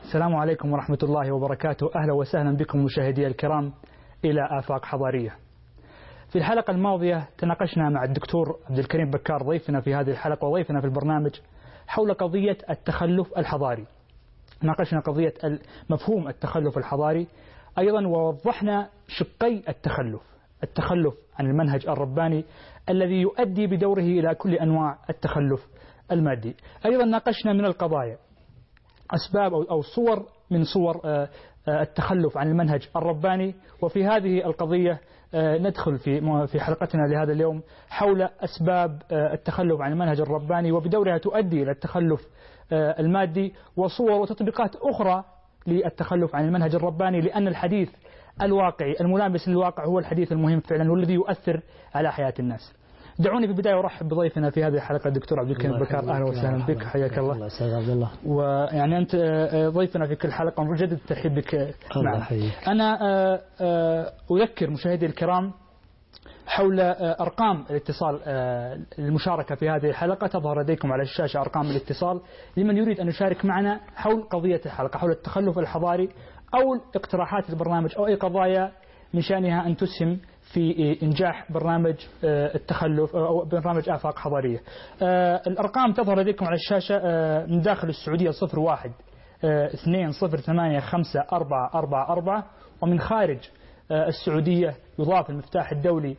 السلام عليكم ورحمة الله وبركاته. أهلا وسهلا بكم مشاهدي الكرام إلى آفاق حضارية. في الحلقة الماضية تناقشنا مع الدكتور عبد الكريم بكار ضيفنا في هذه الحلقة وضيفنا في البرنامج حول قضية التخلف الحضاري. ناقشنا قضية مفهوم التخلف الحضاري أيضا، ووضحنا شقي التخلف عن المنهج الرباني الذي يؤدي بدوره إلى كل أنواع التخلف المادي. أيضا ناقشنا من القضايا أسباب أو صور من صور التخلف عن المنهج الرباني، وفي هذه القضية ندخل في حلقتنا لهذا اليوم حول أسباب التخلف عن المنهج الرباني وبدورها تؤدي إلى التخلف المادي، وصور وتطبيقات أخرى للتخلف عن المنهج الرباني، لأن الحديث الواقعي الملامس للواقع هو الحديث المهم فعلا والذي يؤثر على حياة الناس. دعوني في البداية أرحب بضيفنا في هذه الحلقة الدكتور عبد الكريم بكار. أهلا وسهلا بك، حياك الله. الله أستاذ عبد الله. ويعني أنت ضيفنا في كل حلقة ونجدد الترحيب بك معنا. أنا أذكر مشاهدي الكرام حول أرقام الاتصال المشاركة في هذه الحلقة. تظهر لديكم على الشاشة أرقام الاتصال لمن يريد أن يشارك معنا حول قضية الحلقة، حول التخلف الحضاري أو اقتراحات البرنامج أو أي قضايا من شأنها أن تسهم في إنجاح برنامج التخلف أو برنامج آفاق حضارية. الأرقام تظهر لديكم على الشاشة. من داخل السعودية 01 208 5444، ومن خارج السعودية يضاف المفتاح الدولي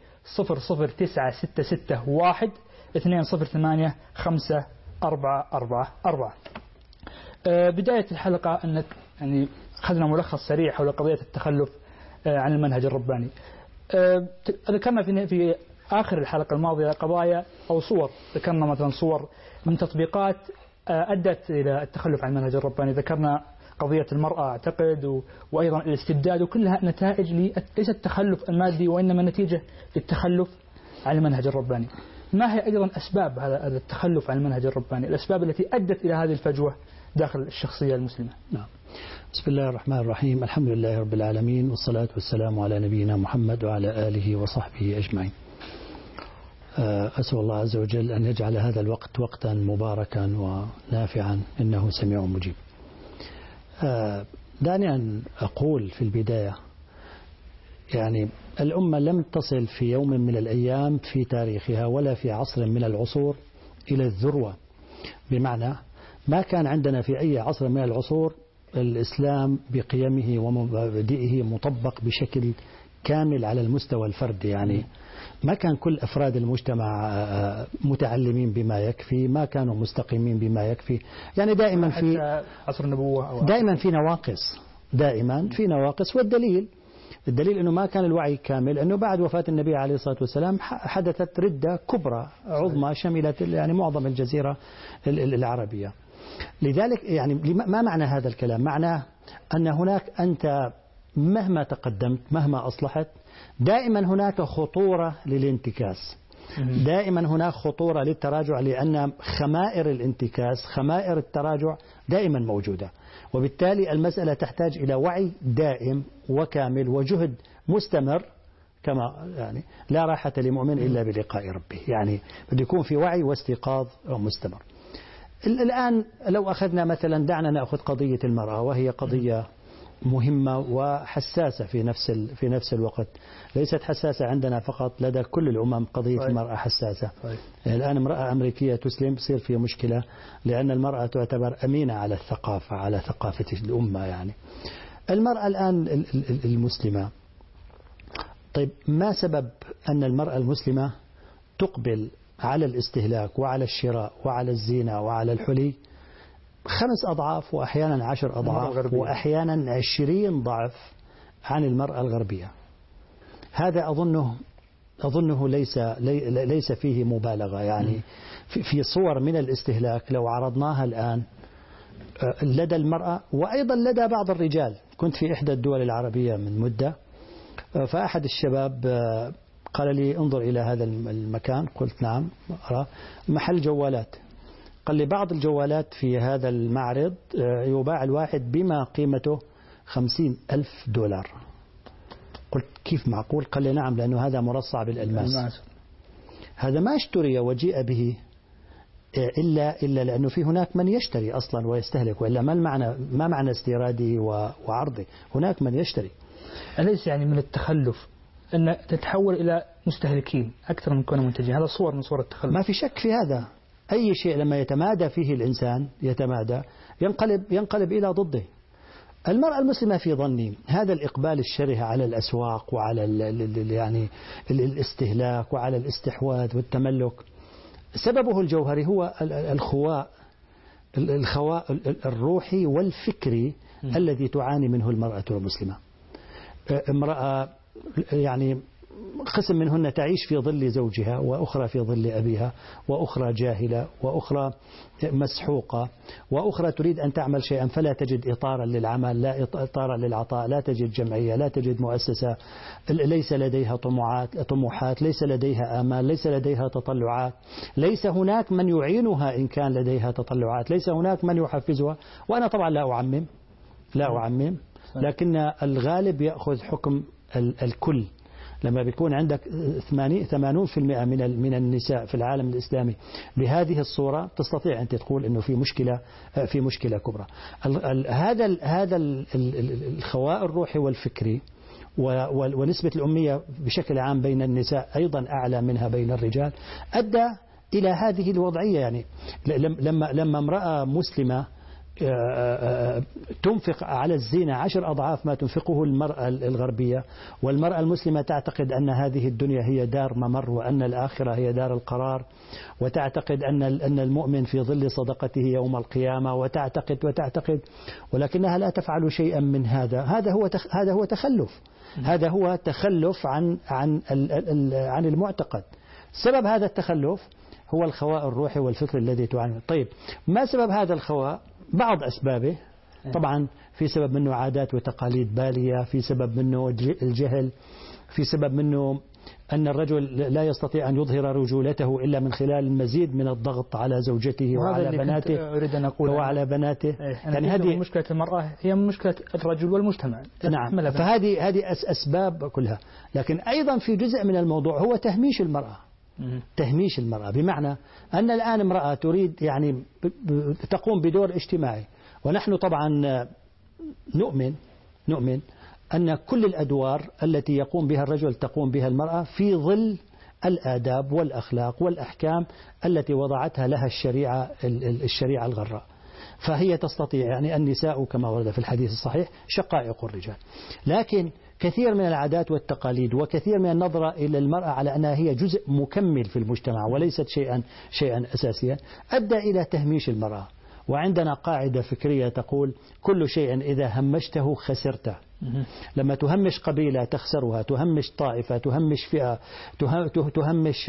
00966 208 5444. بداية الحلقة أن يعني أخذنا ملخص سريع حول قضية التخلف عن المنهج الرباني. ذكرنا في آخر الحلقة الماضية قضايا أو صور، ذكرنا مثلا صور من تطبيقات أدت إلى التخلف عن المنهج الرباني. ذكرنا قضية المرأة أعتقد وأيضا الاستبداد، وكلها نتائج ليس التخلف المادي وإنما نتيجة للتخلف عن المنهج الرباني. ما هي أيضا أسباب هذا التخلف عن المنهج الرباني، الأسباب التي أدت إلى هذه الفجوة داخل الشخصية المسلمة؟ نعم. بسم الله الرحمن الرحيم، الحمد لله رب العالمين، والصلاة والسلام على نبينا محمد وعلى آله وصحبه أجمعين. أسأل الله عز وجل أن يجعل هذا الوقت وقتا مباركا ونافعا، إنه سميع مجيب. دعني أن أقول في البداية يعني الأمة لم تصل في يوم من الأيام في تاريخها ولا في عصر من العصور إلى الذروة، بمعنى ما كان عندنا في أي عصر من العصور الإسلام بقيمه ومبادئه مطبق بشكل كامل على المستوى الفردي. يعني ما كان كل أفراد المجتمع متعلمين بما يكفي، ما كانوا مستقيمين بما يكفي. يعني دائما في عصر النبوة دائما في نواقص، والدليل أنه ما كان الوعي كامل، أنه بعد وفاة النبي عليه الصلاة والسلام حدثت ردة كبرى عظمى شملت يعني معظم الجزيرة العربية. لذلك يعني ما معنى هذا الكلام؟ معناه أن هناك أنت مهما تقدمت مهما أصلحت دائما هناك خطورة للانتكاس، دائما هناك خطورة للتراجع، لأن خمائر الانتكاس خمائر التراجع دائما موجودة. وبالتالي المسألة تحتاج إلى وعي دائم وكامل وجهد مستمر، كما يعني لا راحة لمؤمن إلا بلقاء ربه، يعني بده يكون في وعي واستيقاظ مستمر. الآن لو أخذنا مثلا، دعنا نأخذ قضية المرأة، وهي قضية مهمة وحساسة في نفس الوقت. ليست حساسة عندنا فقط، لدى كل الأمم قضية المرأة حساسة. الآن امرأة أمريكية تسلم بصير في مشكلة، لأن المرأة تعتبر أمينة على الثقافة، على ثقافة الأمة. يعني المرأة الآن المسلمة، طيب ما سبب أن المرأة المسلمة تقبل على الاستهلاك وعلى الشراء وعلى الزينة وعلى الحلي 5 أضعاف وأحيانا 10 أضعاف وأحيانا 20 ضعف عن المرأة الغربية؟ هذا أظنه ليس فيه مبالغة. يعني في صور من الاستهلاك لو عرضناها الآن لدى المرأة وأيضا لدى بعض الرجال. كنت في إحدى الدول العربية من مدة، فأحد الشباب قال لي انظر إلى هذا المكان. قلت نعم أرى، محل جوالات. قال لي بعض الجوالات في هذا المعرض يباع الواحد بما قيمته $50,000. قلت كيف معقول؟ قال لي نعم، لأنه هذا مرصع بالألماس. هذا ما اشتري وجيء به إلا لأنه في هناك من يشتري أصلا ويستهلك، وإلا ما معنى استيراده وعرضه؟ هناك من يشتري. أليس يعني من التخلف أن تتحول إلى مستهلكين أكثر من كونه منتجين؟ هذا صور من صور التخلف. ما في شك في هذا. أي شيء لما يتمادى فيه الإنسان ينقلب إلى ضده. المرأة المسلمة في ظني هذا الإقبال الشره على الأسواق وعلى يعني الاستهلاك وعلى الاستحواذ والتملك سببه الجوهري هو الخواء الروحي والفكري الذي تعاني منه المرأة المسلمة. امرأة يعني قسم منهن تعيش في ظل زوجها، وأخرى في ظل أبيها، وأخرى جاهلة، وأخرى مسحوقة، وأخرى تريد أن تعمل شيئا فلا تجد إطارا للعمل، لا إطارا للعطاء، لا تجد جمعية، لا تجد مؤسسة، ليس لديها طموحات، ليس لديها آمال، ليس لديها تطلعات، ليس هناك من يعينها إن كان لديها تطلعات، ليس هناك من يحفزها. وأنا طبعا لا أعمم، لكن الغالب يأخذ حكم الكل. لما بيكون عندك 80% من النساء في العالم الإسلامي بهذه الصورة، تستطيع أن تقول إنه في مشكلة كبرى. هذا الخواء الروحي والفكري ونسبة الأمية بشكل عام بين النساء أيضا أعلى منها بين الرجال أدى إلى هذه الوضعية. يعني لما امرأة مسلمة تنفق على الزينة 10 أضعاف ما تنفقه المرأة الغربية، والمرأة المسلمة تعتقد أن هذه الدنيا هي دار ممر وأن الآخرة هي دار القرار، وتعتقد أن المؤمن في ظل صدقته يوم القيامة، وتعتقد ولكنها لا تفعل شيئا من هذا. هذا هو تخلف. هذا هو تخلف عن المعتقد. سبب هذا التخلف هو الخواء الروحي والفكر الذي تعاني. طيب، ما سبب هذا الخواء؟ بعض أسبابه طبعا في سبب منه عادات وتقاليد بالية، في سبب منه الجهل، في سبب منه أن الرجل لا يستطيع أن يظهر رجولته إلا من خلال المزيد من الضغط على زوجته وعلى بناته وعلى بناته. يعني هذه مشكلة المرأة هي مشكلة الرجل والمجتمع. نعم، فهذه أسباب كلها. لكن أيضا في جزء من الموضوع هو تهميش المرأة، بمعنى أن الآن امرأة تريد يعني تقوم بدور اجتماعي، ونحن طبعا نؤمن أن كل الأدوار التي يقوم بها الرجل تقوم بها المرأة في ظل الآداب والأخلاق والأحكام التي وضعتها لها الشريعة الغراء. فهي تستطيع، يعني النساء كما ورد في الحديث الصحيح شقائق الرجال، لكن كثير من العادات والتقاليد وكثير من النظرة إلى المرأة على أنها هي جزء مكمل في المجتمع وليست شيئا أساسيا أدى إلى تهميش المرأة. وعندنا قاعدة فكرية تقول كل شيء إذا همشته خسرته. لما تهمش قبيلة تخسرها، تهمش طائفة، تهمش فئة، تهمش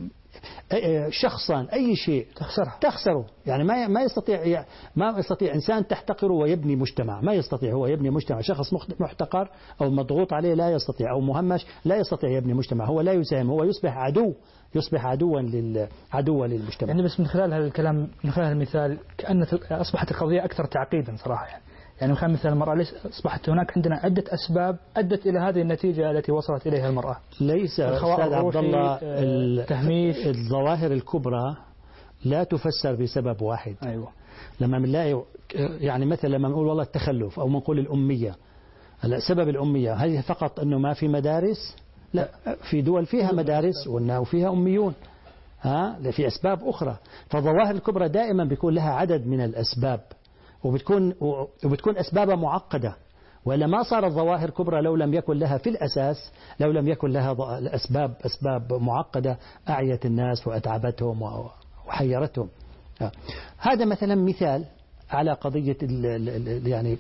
شخصا، أي شيء تخسره. يعني ما يستطيع إنسان تحتقره ويبني مجتمع، ما يستطيع هو يبني مجتمع. شخص محتقر أو مضغوط عليه لا يستطيع، أو مهمش لا يستطيع يبني مجتمع، هو لا يساهم، هو يصبح عدوا للمجتمع. يعني بس من خلال هذا الكلام، من خلال المثال، كأن أصبحت القضية أكثر تعقيدا صراحة. يعني من خلال مثال المرأة أصبحت هناك عندنا عدة أسباب أدت إلى هذه النتيجة التي وصلت إليها المرأة. ليس أستاذ عبد الله، الظواهر الكبرى لا تفسر بسبب واحد. أيوة. لما بنلاقي يعني مثلا لما نقول والله التخلف أو نقول الأمية، هلا سبب الأمية هذه فقط أنه ما في مدارس؟ لا، في دول فيها مدارس وفيها أميون، في أسباب أخرى. فالظواهر الكبرى دائما بيكون لها عدد من الأسباب، وبتكون أسبابها معقدة، وإلا ما صارت ظواهر كبرى لو لم يكن لها في الأساس، لو لم يكن لها أسباب معقدة أعيت الناس وأتعبتهم وحيرتهم. هذا مثلا مثال على قضية يعني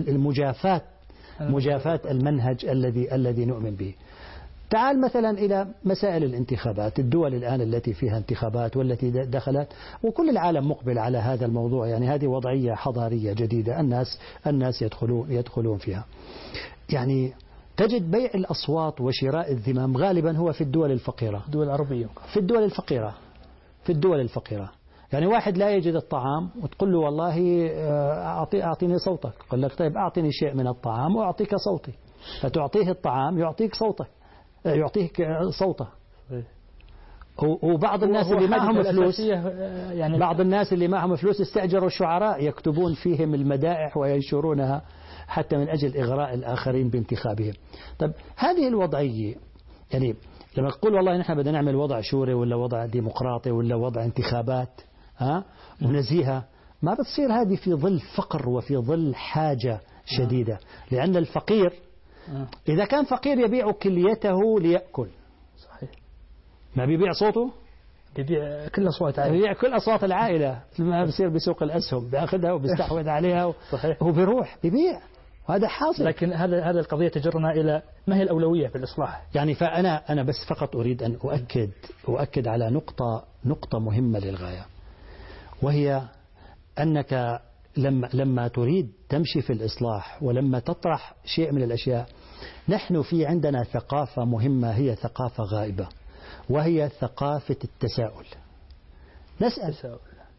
مجافاة المنهج الذي نؤمن به. تعال مثلا إلى مسائل الانتخابات. الدول الآن التي فيها انتخابات والتي دخلت، وكل العالم مقبل على هذا الموضوع، يعني هذه وضعية حضارية جديدة، الناس يدخلون فيها. يعني تجد بيع الأصوات وشراء الذمم غالبا هو في الدول الفقيرة، الدول العربية، في الدول الفقيرة. يعني واحد لا يجد الطعام وتقول له والله أعطيني صوتك، يقول لك طيب أعطيني شيء من الطعام وأعطيك صوتي، فتعطيه الطعام يعطيك صوته. وبعض الناس اللي معهم فلوس، يعني بعض الناس اللي معهم فلوس استأجروا شعراء يكتبون فيهم المدائح وينشرونها حتى من أجل إغراء الآخرين بانتخابهم. طب هذه الوضعية، يعني لما نقول والله نحن بدنا نعمل وضع شوري ولا وضع ديمقراطي ولا وضع انتخابات ونزيهة، ما بتصير هذه في ظل فقر وفي ظل حاجة شديدة. لأن الفقير إذا كان فقير يبيع كليته ليأكل، صحيح، ما بيبيع صوته، بيبيع كل أصوات العائلة، بيبيع كل أصوات العائلة، ما بيصير بسوق الأسهم بياخذها وبيستحوذ عليها صحيح، وبيروح بيبيع، وهذا حاصل. لكن هذا القضية تجرنا إلى ما هي الأولوية في الإصلاح؟ يعني فأنا بس فقط أريد أن أؤكد على نقطة مهمة للغاية، وهي أنك لما تريد تمشي في الإصلاح ولما تطرح شيء من الأشياء، نحن في عندنا ثقافة مهمة هي ثقافة غائبة، وهي ثقافة التساؤل. اسأل.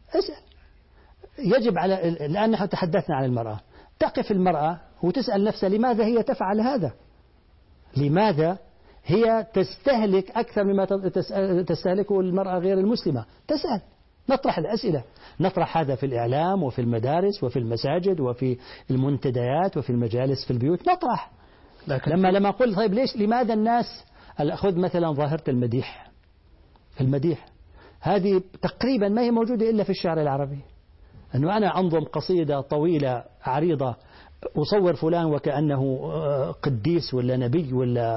يجب على الآن نحن تحدثنا عن المرأة، تقف المرأة وتسأل نفسها لماذا هي تفعل هذا؟ لماذا هي تستهلك أكثر مما تستهلكه المرأة غير المسلمة؟ تسأل، نطرح الأسئلة، نطرح هذا في الإعلام وفي المدارس وفي المساجد وفي المنتديات وفي المجالس في البيوت، نطرح. لما أقول طيب لماذا الناس، خذ مثلا ظاهرة المديح هذه تقريبا ما هي موجودة إلا في الشعر العربي، أنه أنا أنظم قصيدة طويلة عريضة أصور فلان وكأنه قديس ولا نبي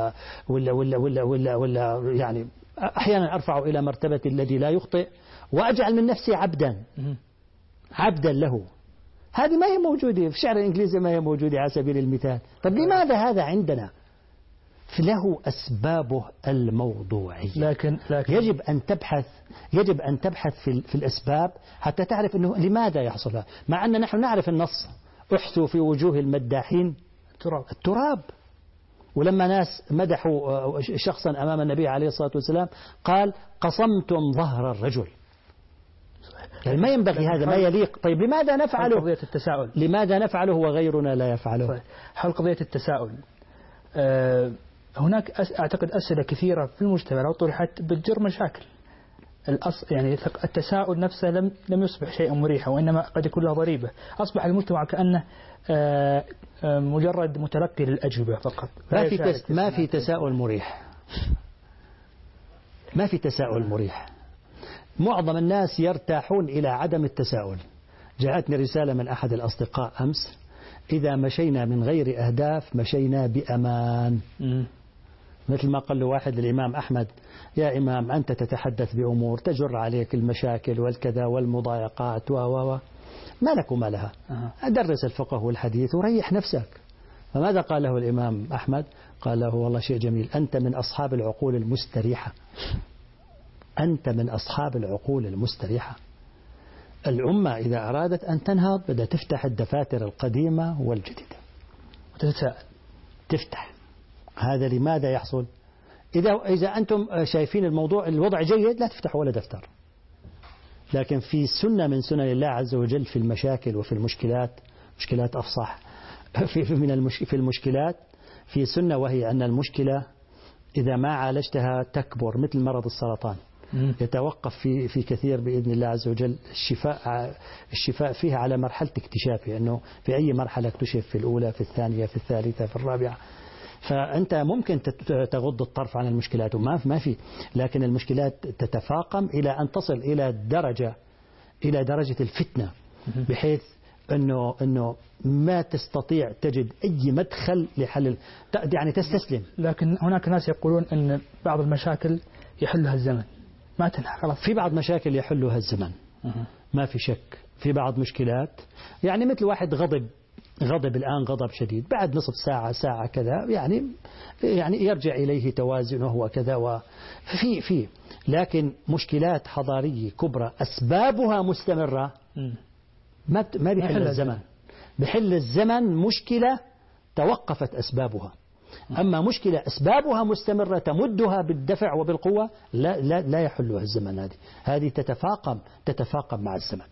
ولا يعني أحيانا أرفع إلى مرتبة الذي لا يخطئ وأجعل من نفسي عبدا له. هذه ما هي موجودة في الشعر الإنجليزي، ما هي موجودة على سبيل المثال. طب لماذا هذا عندنا؟ له أسبابه الموضوعية، لكن يجب أن تبحث في الأسباب حتى تعرف أنه لماذا يحصل هذا، مع أن نحن نعرف النص، احثوا في وجوه المداحين التراب. ولما ناس مدحوا شخصا أمام النبي عليه الصلاة والسلام قال قصمتم ظهر الرجل، يعني ما ينبغي هذا، ما يليق. طيب لماذا نفعله؟ قضية التساؤل، لماذا نفعله وغيرنا لا يفعله؟ حول قضية التساؤل، هناك أعتقد أسئلة كثيرة في المجتمع لو طرحت بتجر مشاكل. يعني التساؤل نفسه لم يصبح شيئا مريحا، وإنما قد يكون له ضريبة. أصبح المجتمع كأنه مجرد متلقي للأجوبة فقط، ما في تساؤل مريح، ما في تساؤل مريح. معظم الناس يرتاحون إلى عدم التساؤل. جاءتني رسالة من أحد الأصدقاء أمس: إذا مشينا من غير أهداف مشينا بأمان. مثل ما قال له واحد للإمام أحمد: يا إمام أنت تتحدث بأمور تجر عليك المشاكل والكذا والمضايقات ما لك وما لها، أدرس الفقه والحديث وريح نفسك. فماذا قال له الإمام أحمد؟ قال له: والله شيء جميل، أنت من أصحاب العقول المستريحة، أنت من أصحاب العقول المستريحة. الأمة إذا أرادت أن تنهض بدها تفتح الدفاتر القديمة والجديدة وتتساءل، تفتح. هذا لماذا يحصل؟ إذا أنتم شايفين الوضع جيد لا تفتحوا ولا دفتر. لكن في سنة من سنن الله عز وجل في المشاكل وفي مشكلات أفصح في المشكلات في سنة، وهي أن المشكلة إذا ما عالجتها تكبر، مثل مرض السرطان يتوقف في كثير بإذن الله عز وجل الشفاء فيها على مرحلة اكتشافه، أنه في أي مرحلة اكتشف، في الأولى، في الثانية، في الثالثة، في الرابعة. فأنت ممكن تغض الطرف عن المشكلات وما في، لكن المشكلات تتفاقم إلى أن تصل إلى درجة الفتنة، بحيث أنه ما تستطيع تجد أي مدخل لحل، يعني تستسلم. لكن هناك ناس يقولون أن بعض المشاكل يحلها الزمن، ما تنحل خلاص. في بعض مشاكل يحلها الزمن، ما في شك. في بعض مشكلات يعني مثل واحد غضب الآن غضب شديد، بعد نصف ساعة كذا يعني يرجع إليه توازنه وكذا في لكن مشكلات حضارية كبرى أسبابها مستمرة ما بيحل الزمن. بحل الزمن مشكلة توقفت أسبابها، أما مشكلة أسبابها مستمرة تمدها بالدفع وبالقوة لا يحلها الزمن. هذه تتفاقم مع الزمن.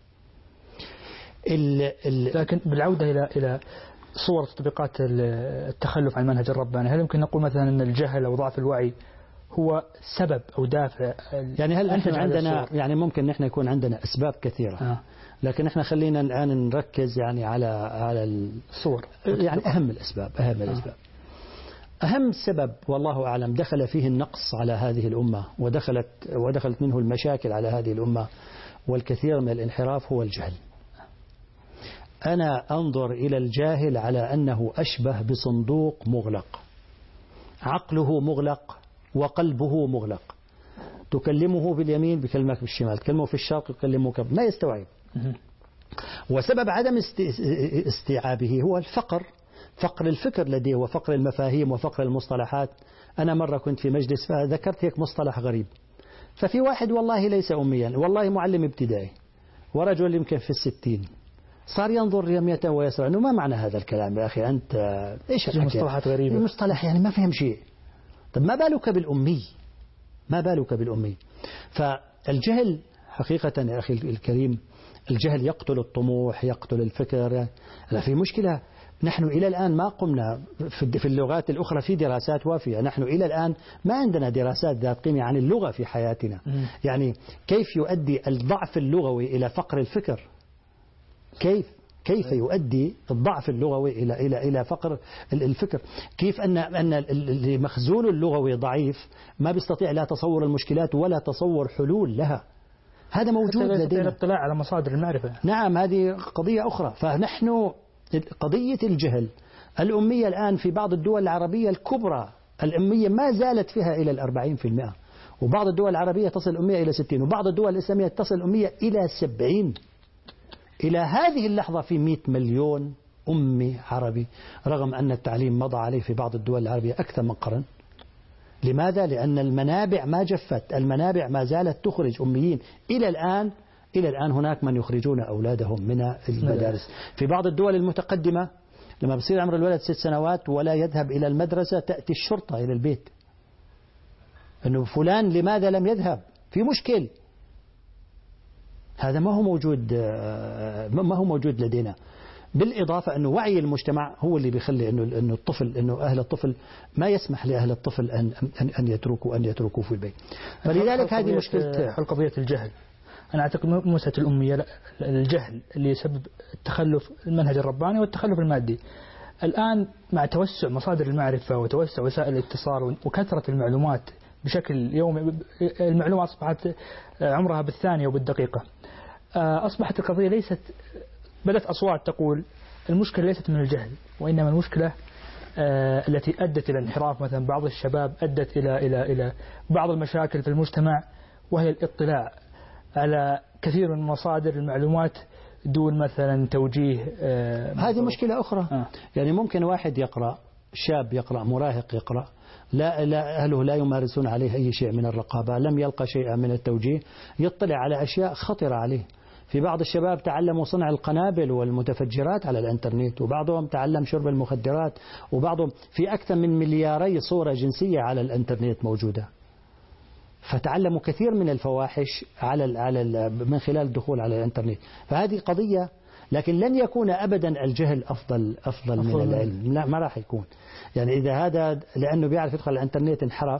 لكن بالعودة إلى صور تطبيقات التخلف عن المنهج الرباني، هل يمكن نقول مثلا أن الجهل أو ضعف الوعي هو سبب أو دافع؟ يعني هل احنا عندنا يعني ممكن نحن يكون عندنا أسباب كثيرة لكن احنا خلينا الآن نركز يعني على الصور، يعني أهم الأسباب. أهم سبب والله أعلم دخل فيه النقص على هذه الأمة ودخلت منه المشاكل على هذه الأمة والكثير من الانحراف هو الجهل. أنا أنظر إلى الجاهل على أنه أشبه بصندوق مغلق، عقله مغلق وقلبه مغلق، تكلمه باليمين بكلمك بالشمال، تكلمه في الشرق يكلمك ما يستوعب. وسبب عدم استيعابه هو الفقر، فقر الفكر لديه وفقر المفاهيم وفقر المصطلحات. أنا مرة كنت في مجلس فذكرت هيك مصطلح غريب، ففي واحد والله ليس أميا، والله معلم ابتدائي ورجل يمكن في 60 صار ينظر يمية ويسرى أنه ما معنى هذا الكلام يا أخي أنت إيش مصطلحات غريبة، مصطلح يعني ما فهم شيء. طب ما بالك بالأمي؟ فالجهل حقيقة يا أخي الكريم، الجهل يقتل الطموح، يقتل الفكر. في مشكلة، نحن إلى الآن ما قمنا في اللغات الأخرى في دراسات وافية، نحن إلى الآن ما عندنا دراسات ذات قيمة عن اللغة في حياتنا. يعني كيف يؤدي الضعف اللغوي إلى فقر الفكر؟ كيف يؤدي الضعف اللغوي إلى فقر الفكر؟ كيف أن المخزون اللغوي ضعيف ما بيستطيع لا تصور المشكلات ولا تصور حلول لها. هذا موجود لدينا، الاطلاع على مصادر المعرفة. نعم، هذه قضية أخرى. فنحن قضية الجهل، الأمية الآن في بعض الدول العربية الكبرى الأمية ما زالت فيها إلى 40%، وبعض الدول العربية تصل الأمية إلى 60، وبعض الدول الإسلامية تصل الأمية إلى 70. إلى هذه اللحظة في 100 مليون أمي عربي، رغم أن التعليم مضى عليه في بعض الدول العربية أكثر من قرن. لماذا؟ لأن المنابع ما جفت، المنابع ما زالت تخرج أميين. إلى الآن هناك من يخرجون أولادهم من المدارس. في بعض الدول المتقدمة لما بصير عمر الولد 6 سنوات ولا يذهب إلى المدرسة تأتي الشرطة إلى البيت، أنه فلان لماذا لم يذهب؟ في مشكل. هذا ما هو موجود لدينا. بالإضافة أنه وعي المجتمع هو اللي بيخلي أنه أهل الطفل ما يسمح لأهل الطفل أن يتركوا في البيت. فلذلك هذه مشكلة قضية الجهل. أنا أعتقد مسألة الأمية الجهل اللي يسبب التخلف المنهج الرباني والتخلف المادي. الآن مع توسع مصادر المعرفة وتوسع وسائل الاتصال وكثرة المعلومات بشكل يومي، المعلومات أصبحت عمرها بالثانية وبالدقيقة. أصبحت القضية ليست، بدأت أصوات تقول المشكلة ليست من الجهل، وإنما المشكلة التي أدت إلى انحراف مثلا بعض الشباب، أدت إلى بعض المشاكل في المجتمع، وهي الاطلاع على كثير من مصادر المعلومات دون مثلا توجيه. هذه مشكلة أخرى. يعني ممكن واحد يقرأ، شاب يقرأ، مراهق يقرأ، لا أهله لا يمارسون عليه أي شيء من الرقابة، لم يلقى شيئا من التوجيه، يطلع على أشياء خطرة عليه. في بعض الشباب تعلموا صنع القنابل والمتفجرات على الانترنت، وبعضهم تعلم شرب المخدرات، وبعضهم في أكثر من 2 مليار صورة جنسية على الانترنت موجودة. فتعلموا كثير من الفواحش من خلال الدخول على الانترنت. فهذه قضية، لكن لن يكون أبدا الجهل أفضل من العلم. لا، ما راح يكون. يعني إذا هذا لأنه بيعرف يدخل على الانترنت انحرف،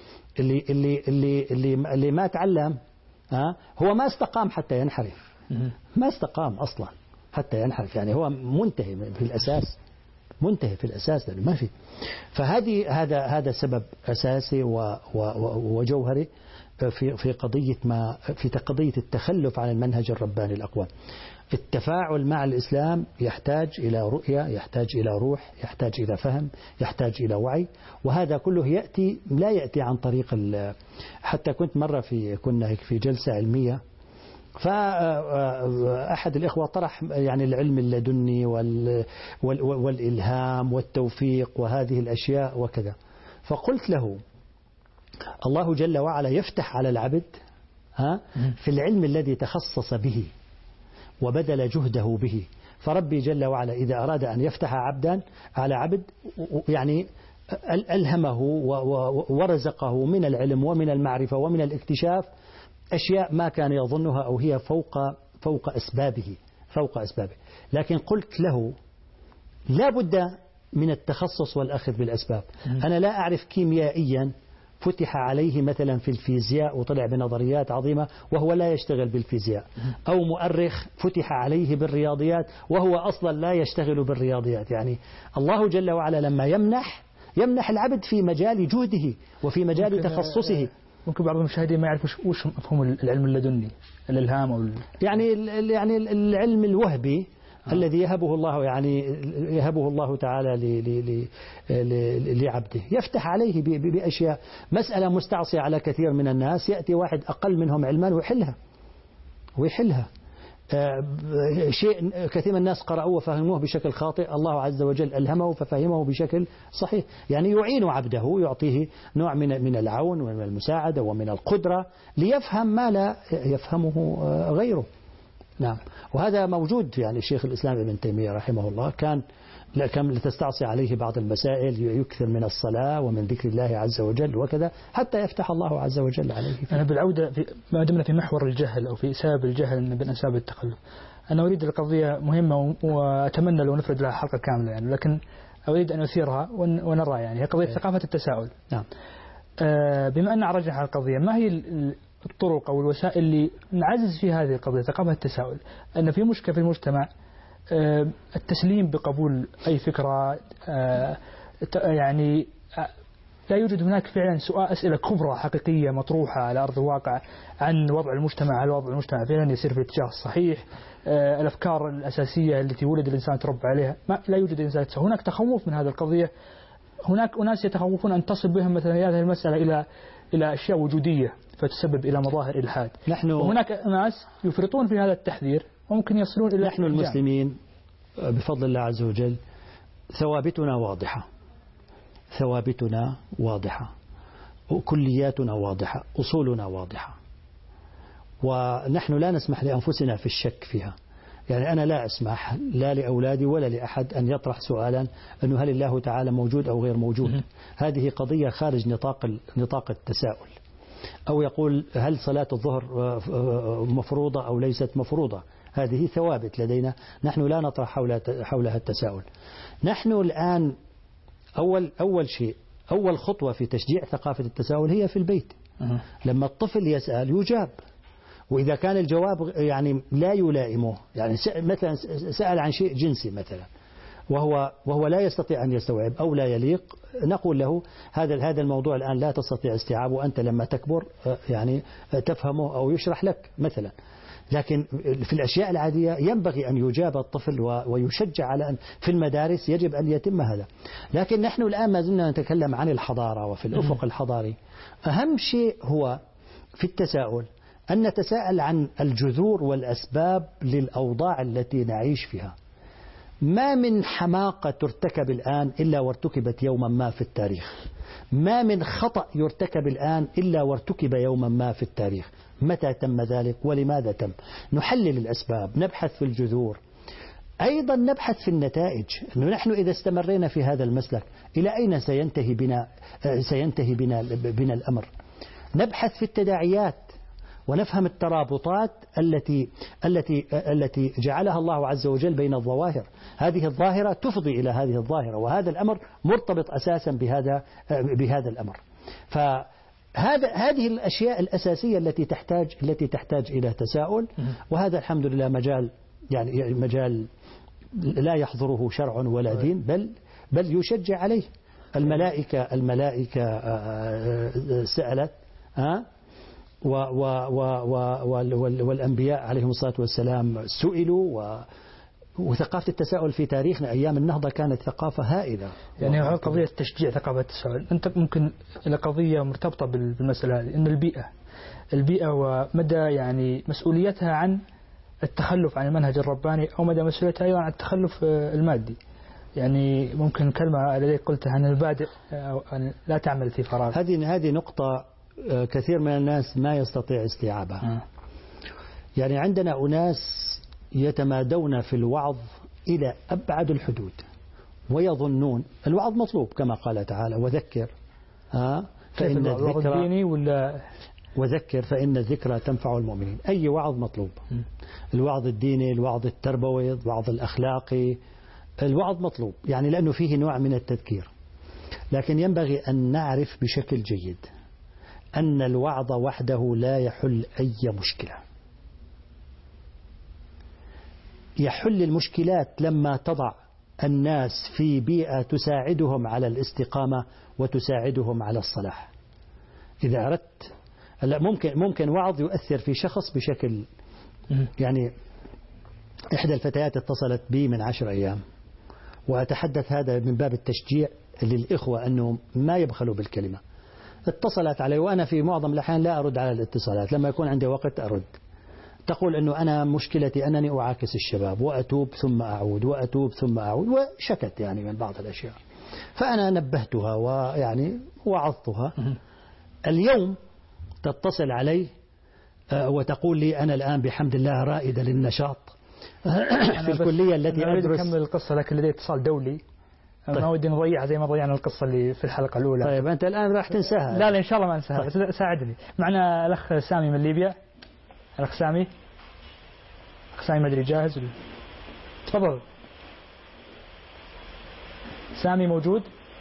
اللي ما تعلم هو ما استقام حتى ينحرف، ما استقام أصلا حتى ينحرف. يعني هو منتهي في الأساس لأنه ما في. هذا سبب أساسي وجوهري في قضية التخلف عن المنهج الرباني الأقوم. التفاعل مع الإسلام يحتاج إلى رؤية، يحتاج إلى روح، يحتاج إلى فهم، يحتاج إلى وعي، وهذا كله لا يأتي عن طريق حتى كنت مرة كنا في جلسة علمية، فأحد الإخوة طرح يعني العلم اللدني والإلهام والتوفيق وهذه الأشياء وكذا. فقلت له الله جل وعلا يفتح على العبد في العلم الذي تخصص به وبذل جهده به. فربي جل وعلا إذا أراد أن يفتح على عبد يعني ألهمه ورزقه من العلم ومن المعرفة ومن الاكتشاف أشياء ما كان يظنها، أو هي فوق أسبابه. لكن قلت له لا بد من التخصص والأخذ بالأسباب. أنا لا أعرف كيميائيا فتح عليه مثلا في الفيزياء وطلع بنظريات عظيمة وهو لا يشتغل بالفيزياء، أو مؤرخ فتح عليه بالرياضيات وهو أصلا لا يشتغل بالرياضيات. يعني الله جل وعلا لما يمنح العبد في مجال جهده وفي مجال تخصصه. ممكن بعض المشاهدين ما يعرفوا وش مفهوم العلم اللدني، الإلهام أو يعني العلم الوهبي الذي يهبه الله تعالى لعبده، يفتح عليه بأشياء. مسألة مستعصية على كثير من الناس، يأتي واحد أقل منهم علما ويحلها. شيء كثير من الناس قرأوه وفهموه بشكل خاطئ، الله عز وجل ألهمه ففهمه بشكل صحيح. يعني يعين عبده، يعطيه نوع من العون ومن المساعدة ومن القدرة ليفهم ما لا يفهمه غيره. نعم، وهذا موجود. يعني الشيخ الإسلام ابن تيمية رحمه الله كان لتستعصي عليه بعض المسائل، يكثر من الصلاة ومن ذكر الله عز وجل وكذا حتى يفتح الله عز وجل عليه. أنا بالعودة ما دمنا في محور الجهل أو في سبب الجهل من أسباب التخلف، أنا أريد القضية مهمة وأتمنى لو نفرد لها حلقة كاملة يعني، لكن أريد أن أثيرها ونرى. يعني هي قضية ثقافة التساؤل. نعم. بما أن رجع على القضية، ما هي الطرق أو الوسائل اللي نعزز في هذه القضية ثقافة التساؤل؟ أن في مشكلة في المجتمع التسليم بقبول أي فكرة، يعني لا يوجد هناك فعلا أسئلة كبرى حقيقية مطروحة على أرض الواقع عن وضع المجتمع، هل وضع المجتمع فعلا يسير في الاتجاه الصحيح؟ الأفكار الأساسية التي ولد الإنسان تربى عليها لا يوجد إنسان. هناك تخوف من هذه القضية، هناك أناس يتخوفون أن تصل بهم مثلا هذه المسألة إلى أشياء وجودية فتسبب إلى مظاهر إلحاد. وهناك ناس يفرطون في هذا التحذير وممكن يصلون إلى نحن المسلمين بفضل الله عز وجل ثوابتنا واضحة، وكلياتنا واضحة، أصولنا واضحة، ونحن لا نسمح لأنفسنا في الشك فيها. يعني أنا لا أسمح لا لأولادي ولا لأحد أن يطرح سؤالا أنه هل الله تعالى موجود أو غير موجود. هذه قضية خارج نطاق التساؤل. أو يقول هل صلاة الظهر مفروضة أو ليست مفروضة. هذه ثوابت لدينا، نحن لا نطرح حولها التساؤل. نحن الآن أول خطوة في تشجيع ثقافة التساؤل هي في البيت. لما الطفل يسأل يجاب، وإذا كان الجواب يعني لا يلائمه، يعني مثلا سأل عن شيء جنسي مثلا وهو لا يستطيع أن يستوعب أو لا يليق، نقول له هذا الموضوع الآن لا تستطيع استيعابه، وأنت لما تكبر يعني تفهمه أو يشرح لك مثلا. لكن في الأشياء العادية ينبغي أن يجاب الطفل ويشجع على أن في المدارس يجب أن يتم هذا. لكن نحن الآن ما زلنا نتكلم عن الحضارة وفي الأفق الحضاري. أهم شيء هو في التساؤل أن نتساءل عن الجذور والأسباب للأوضاع التي نعيش فيها. ما من حماقة ترتكب الآن إلا وارتكبت يوما ما في التاريخ. ما من خطأ يرتكب الآن إلا وارتكب يوما ما في التاريخ. متى تم ذلك ولماذا تم؟ نحلل الأسباب، نبحث في الجذور، أيضا نبحث في النتائج. أنه نحن إذا استمرينا في هذا المسلك إلى أين سينتهي بنا الأمر؟ نبحث في التداعيات ونفهم الترابطات التي جعلها الله عز وجل بين الظواهر. هذه الظاهرة تفضي إلى هذه الظاهرة، وهذا الأمر مرتبط أساسا بهذا الأمر. هذه الأشياء الأساسية التي تحتاج إلى تساؤل. وهذا الحمد لله مجال لا يحضره شرع ولا دين، بل يشجع عليه. الملائكة سألت والأنبياء عليهم الصلاة والسلام سئلوا. وثقافة التساؤل في تاريخنا أيام النهضة كانت ثقافة هائلة. يعني قضية تشجيع ثقافة التساؤل، أنت ممكن إلى قضية مرتبطة بالمسألة هذه، إن البيئة ومدى يعني مسؤوليتها عن التخلف عن المنهج الرباني، أو مدى مسؤوليتها أيضا عن التخلف المادي. يعني ممكن كلمة لديك قلتها عن المبادئ لا تعمل في فراغ. هذه نقطة كثير من الناس ما يستطيع استيعابها. يعني عندنا أناس يتمادون في الوعظ إلى أبعد الحدود، ويظنون الوعظ مطلوب كما قال تعالى وذكر فإن الذكرى تنفع المؤمنين. أي وعظ مطلوب، الوعظ الديني، الوعظ التربوي، الوعظ الأخلاقي، الوعظ مطلوب، يعني لأنه فيه نوع من التذكير. لكن ينبغي أن نعرف بشكل جيد أن الوعظ وحده لا يحل أي مشكلة. يحل المشكلات لما تضع الناس في بيئة تساعدهم على الاستقامة وتساعدهم على الصلاح. إذا أردت ممكن وعظ يؤثر في شخص بشكل، يعني إحدى الفتيات اتصلت بي من 10 أيام، وأتحدث هذا من باب التشجيع للإخوة أنهم ما يبخلوا بالكلمة. اتصلت علي وأنا في معظم الأحيان لا أرد على الاتصالات، لما يكون عندي وقت أرد. تقول أنه أنا مشكلتي أنني أعاكس الشباب وأتوب ثم أعود وأتوب ثم أعود، وشكت يعني من بعض الأشياء. فأنا نبهتها ويعني وعظتها. اليوم تتصل علي وتقول لي أنا الآن بحمد الله رائدة للنشاط في الكلية التي أدرس. أكمل القصة لكن لدي اتصال دولي. طيب. ما ودي نضيعها زي ما ضيعنا القصة اللي في الحلقة الأولى. طيب أنت الآن راح تنساها. لا إن شاء الله ما أنساها. طيب. بس ساعدني. معنا الأخ سامي من ليبيا. الأخ سامي ما أدري جاهز. تفضل. سامي موجود؟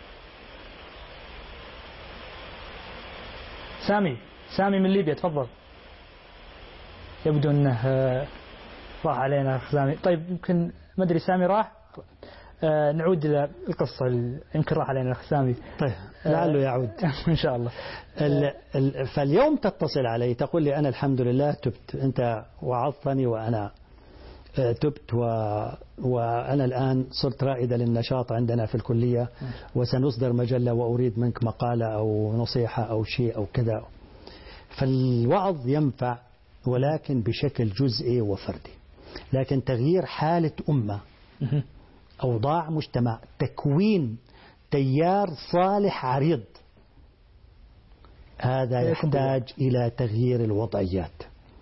سامي من ليبيا تفضل. يبدو أنه راح علينا أخ سامي. طيب يمكن ما أدري سامي راح. نعود إلى القصة. يمكن راح علينا أخ سامي. طيب لعله يعود إن شاء الله. فاليوم تتصل علي تقول لي أنا الحمد لله تبت، أنت وعظتني وأنا تبت وأنا الآن صرت رائدة للنشاط عندنا في الكلية، وسنصدر مجلة وأريد منك مقالة أو نصيحة أو شيء أو كذا. فالوعظ ينفع ولكن بشكل جزئي وفردي، لكن تغيير حالة أمة، أوضاع مجتمع، تكوين تيار صالح عريض، هذا يحتاج إلى تغيير الوضعيات.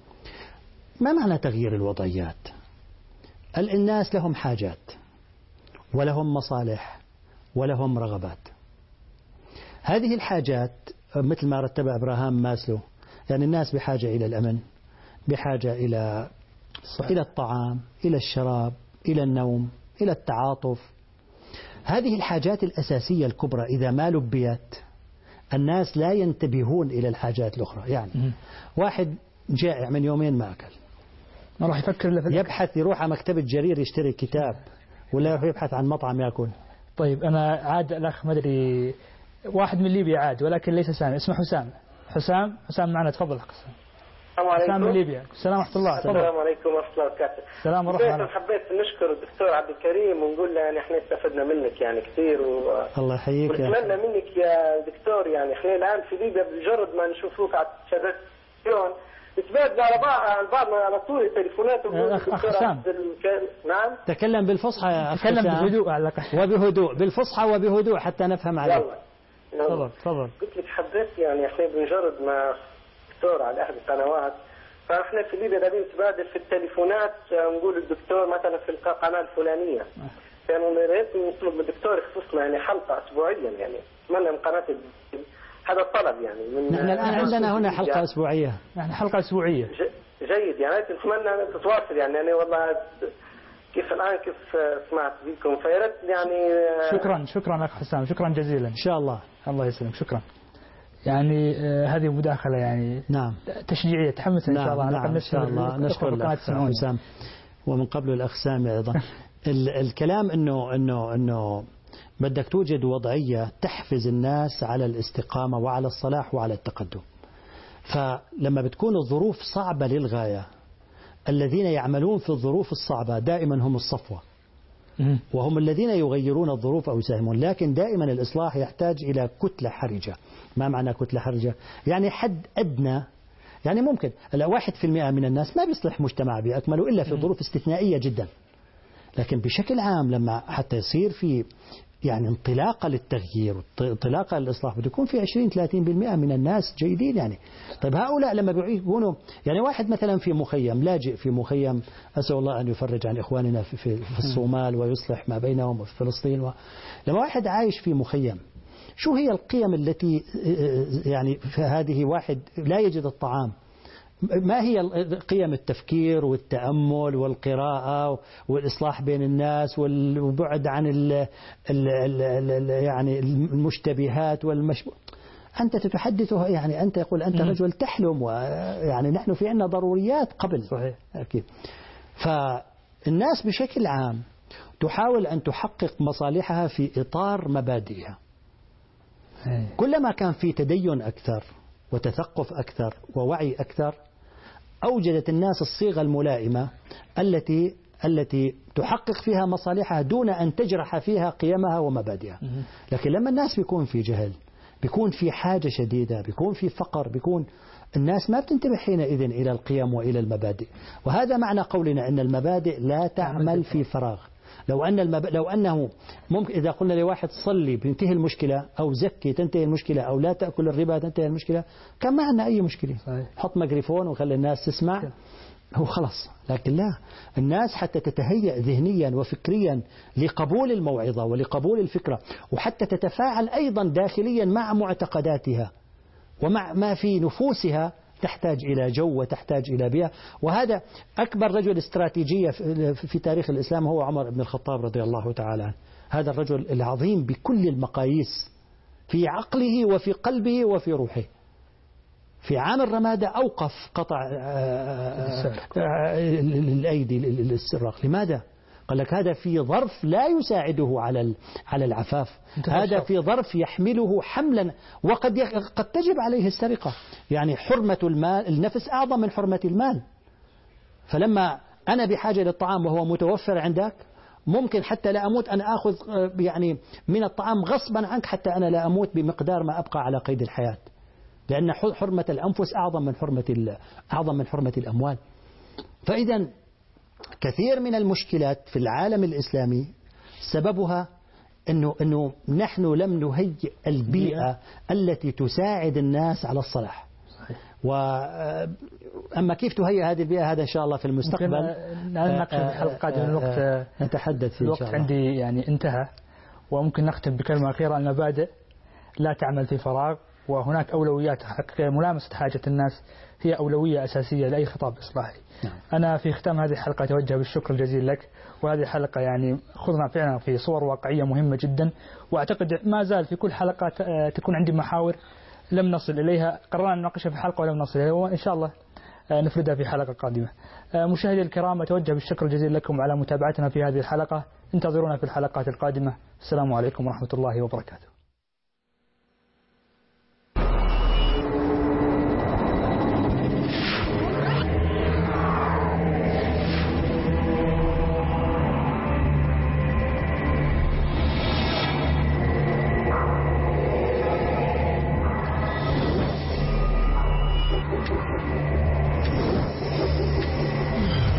ما معنى تغيير الوضعيات؟ الناس لهم حاجات ولهم مصالح ولهم رغبات. هذه الحاجات مثل ما رتبها إبراهام ماسلو، يعني الناس بحاجة إلى الأمن، بحاجة إلى الطعام، إلى الشراب، إلى النوم، إلى التعاطف. هذه الحاجات الأساسية الكبرى إذا ما لبيت الناس لا ينتبهون إلى الحاجات الأخرى. يعني واحد جائع من يومين ما أكل، ما راح يفكر إلا في يبحث، يروح على مكتبة جرير يشتري كتاب، ولا يبحث عن مطعم يأكل. طيب أنا عاد الأخ ما أدري واحد من ليبيا عاد ولكن ليس سامي، اسمه حسام معنا. تفضل حسام. السلام عليكم. حسام من ليبيا. السلام ورحمة الله. السلام عليكم ورحمة الله وبركاته. السلام ورحمة الله. حبيت نشكر الدكتور عبد الكريم ونقول له يعني احنا استفدنا منك يعني كثير الله يحييك. ونتمنى منك يا دكتور يعني احنا الآن في ليبيا بمجرد ما نشوفوك على التلفزيون نتبادل على بعضنا على طول التليفونات. أخ حسام. نعم. تكلم بالفصحى يا أخ. تكلم بهدوء على وبهدوء، بالفصحى وبهدوء حتى نفهم عليك. تفضل. قلت لك حبيت يعني احنا بمجرد ما دكتور على أحد القنوات، فاحنا في ليبيا قاعدين نتبادل في التليفونات، نقول الدكتور مثلا في القناة الفلانية، يعني يا ريت نطلب من الدكتور يخصصنا يعني حلقة أسبوعيا، يعني أتمنى من قناة هذا الطلب يعني من نحن الآن عندنا هنا حلقة أسبوعية. نحن حلقة أسبوعية. جيد يعني نتمنى أن تتواصل يعني أنا والله كيف الآن كيف سمعت بكم فياريت يعني. شكرا أخ حسام، شكرا جزيلا. إن شاء الله. الله يسلمك. شكرا. يعني هذه مداخلة يعني نعم تشجيعية تحمس إن شاء الله. نعم إن شاء الله. نشكر الأخ حسام ومن قبل الأخ سامي أيضا. الكلام إنه بدك توجد وضعية تحفز الناس على الاستقامة وعلى الصلاح وعلى التقدم. فلما بتكون الظروف صعبة للغاية، الذين يعملون في الظروف الصعبة دائما هم الصفوة، وهم الذين يغيرون الظروف أو يساهمون. لكن دائما الإصلاح يحتاج إلى كتلة حرجة. ما معنى كتلة حرجة؟ يعني حد أدنى. يعني ممكن 1% من الناس ما بيصلح مجتمع بأكمله إلا في ظروف استثنائية جدا، لكن بشكل عام لما حتى يصير في يعني انطلاقة للتغيير انطلاقة للإصلاح بده يكون في 20-30% من الناس جيدين. يعني طيب هؤلاء لما بيكونوا يعني واحد مثلا في مخيم لاجئ في مخيم، أسأل الله أن يفرج عن إخواننا في الصومال ويصلح ما بينهم وفي فلسطين لما واحد عايش في مخيم، شو هي القيم التي يعني في هذه واحد لا يجد الطعام؟ ما هي قيم التفكير والتأمل والقراءة والإصلاح بين الناس والبعد عن يعني المشتبهات أنت تتحدثه، يعني أنت يقول أنت رجل تحلم، ويعني نحن في عندنا ضروريات قبل. صحيح. أكيد. فالناس بشكل عام تحاول أن تحقق مصالحها في إطار مبادئها. كلما كان في تدين أكثر وتثقف أكثر ووعي أكثر، أوجدت الناس الصيغة الملائمة التي تحقق فيها مصالحها دون أن تجرح فيها قيمها ومبادئها. لكن لما الناس بيكون في جهل، بيكون في حاجة شديدة، بيكون في فقر، بيكون الناس ما بتنتبه حينئذ إلى القيم وإلى المبادئ. وهذا معنى قولنا أن المبادئ لا تعمل في فراغ. لو أنه ممكن إذا قلنا لواحد صلي بينتهي المشكلة، أو زكي تنتهي المشكلة، أو لا تأكل الربا تنتهي المشكلة، كان ما عندنا أي مشكلة. صحيح. حط ميكروفون وخلي الناس تسمع، هو خلص. لكن لا، الناس حتى تتهيأ ذهنيا وفكريا لقبول الموعظة ولقبول الفكرة، وحتى تتفاعل أيضا داخليا مع معتقداتها ومع ما في نفوسها، تحتاج إلى جو وتحتاج إلى بيئة. وهذا أكبر رجل استراتيجية في تاريخ الإسلام هو عمر بن الخطاب رضي الله تعالى عنه. هذا الرجل العظيم بكل المقاييس في عقله وفي قلبه وفي روحه. في عام الرمادة أوقف قطع الأيدي للسراق. لماذا؟ قال لك هذا في ظرف لا يساعده على العفاف، هذا في ظرف يحمله حملا، وقد تجب عليه السرقة. يعني حرمة المال، النفس أعظم من حرمة المال. فلما أنا بحاجة للطعام وهو متوفر عندك، ممكن حتى لا أموت أن أخذ يعني من الطعام غصبا عنك حتى أنا لا أموت بمقدار ما أبقى على قيد الحياة، لأن حرمة الأنفس أعظم من حرمة الأموال. فإذا كثير من المشكلات في العالم الإسلامي سببها أنه نحن لم نهيئ البيئة التي تساعد الناس على الصلاح. أما كيف تهيئ هذه البيئة، هذا إن شاء الله في المستقبل نناقش في الحلقة القادمة. الوقت نتحدث فيه إن شاء الله. الوقت عندي يعني انتهى، وممكن نختم بكلمة أخيرة. المبادئ لا تعمل في فراغ، وهناك أولويات تحقق ملامسة حاجة الناس هي أولوية أساسية لأي خطاب إصلاحي. أنا في ختام هذه الحلقة أتوجه بالشكر الجزيل لك، وهذه الحلقة يعني خذنا فعلا في صور واقعية مهمة جدا، وأعتقد ما زال في كل حلقة تكون عندي محاور لم نصل إليها، قررنا نناقشها في حلقة ولم نصل إليها، وإن شاء الله نفردها في حلقة قادمة. مشاهدي الكرام، أتوجه بالشكر الجزيل لكم على متابعتنا في هذه الحلقة. انتظرونا في الحلقات القادمة. السلام عليكم ورحمة الله وبركاته.